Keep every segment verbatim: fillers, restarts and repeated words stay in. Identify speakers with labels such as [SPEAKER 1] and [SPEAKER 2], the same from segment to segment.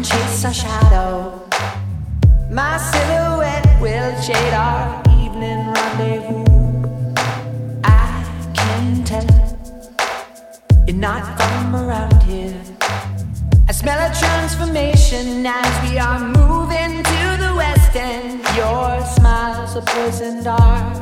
[SPEAKER 1] chase our shadow. My silhouette will shade our evening rendezvous. I can tell you're not from around here. I smell a transformation as we are moving to the west end. Your smile's a poison dart.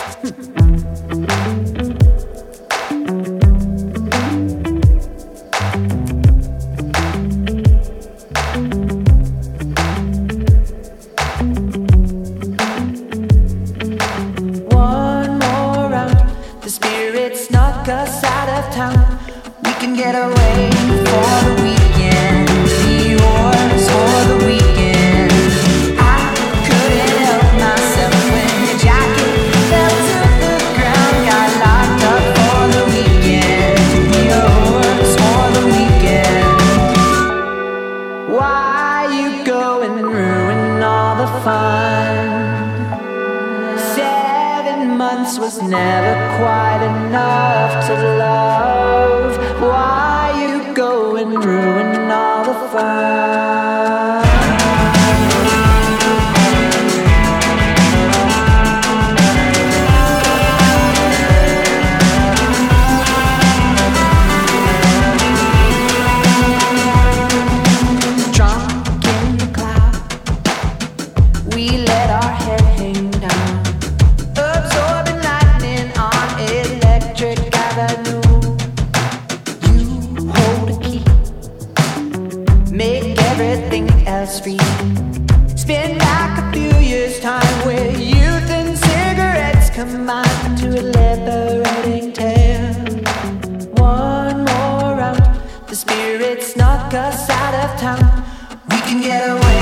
[SPEAKER 1] One more round, the spirit snuck us out of town. We can get away for the weekend, be yours for the weekend. I couldn't help myself when your jacket fell to the ground. Got locked up for the weekend, be yours for the weekend. Why you go and ruin all the fun? Seven months was never quite enough to love. Why you go and ruin all the fun? Drunk in the cloud, we let our head hang down, absorbing lightning on Electric Avenue. You hold a key, make everything else free. Spin back a few years' time where youth and cigarettes combine to a liberating tale. One more round, the spirit snuck us out of town. We can get away